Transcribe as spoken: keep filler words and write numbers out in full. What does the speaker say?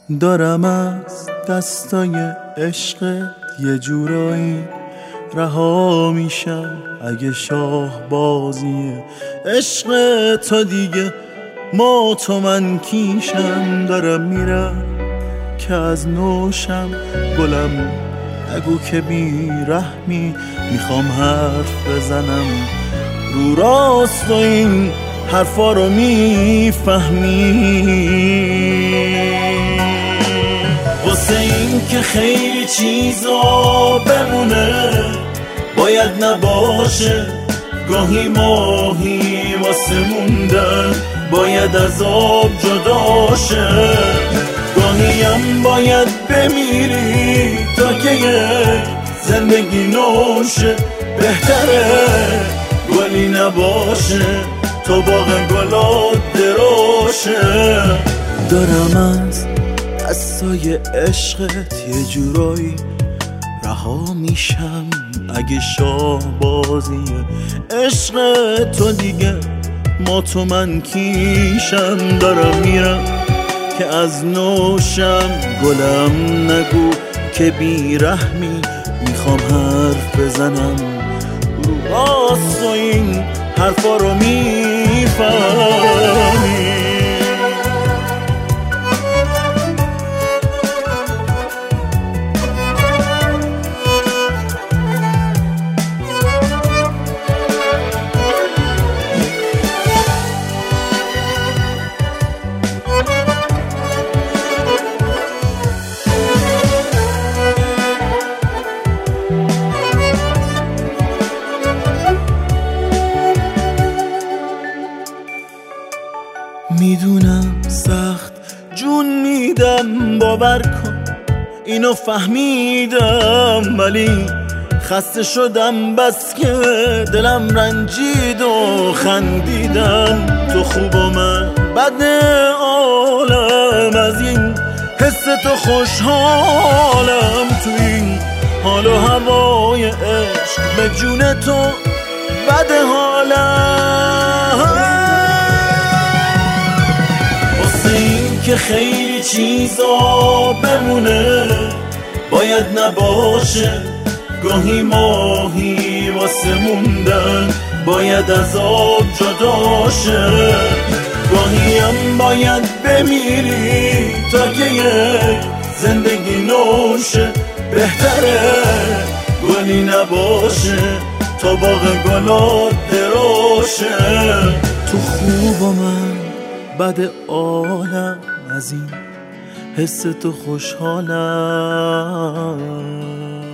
دارم از دستای عشقت یه جورایی رها میشم اگه شاه بازیه عشق تو دیگه ما تو من کیشم. دارم میرم که از نوشم گلم نگو که بی رحمی میخوام حرف بزنم رو راست و این حرفا رو میفهمی. واسه این که خیلی چیزا بمونه باید نباشه، گاهی ماهی واسه موندن باید از آب جدا شه، گاهی هم باید بمیری تا که یک زندگی نوشه. بهتره گلی نباشه تا باغ گلات دروشه. دارم از دستای عشقت یه جورایی رها میشم اگه شاه بازیه عشق تو دیگه ما تو من کیشم. دارم میرم که از نوشم گلم نگو که بی رحمی میخوام حرف بزنم رو راست و این حرفا رو میفهمی. میدونم سخت جون میدم باور کن اینو فهمیدم، ولی خسته شدم بس که دلم رنجید و خندیدم. تو خوب و من بد عالم از این حس تو خوشحالم، تو این حال و هوای عشق به جون تو بد حالم. که خیلی چیزا بمونه باید نباشه، گاهی ماهی واسه موندن باید از آب جدا شه، گاهی هم باید بمیری تا که یک زندگی نوشه. بهتره گلی نباشه تا باغ گلات دروشه. تو خوب و من بد عالم از این حس تو خوشحالم.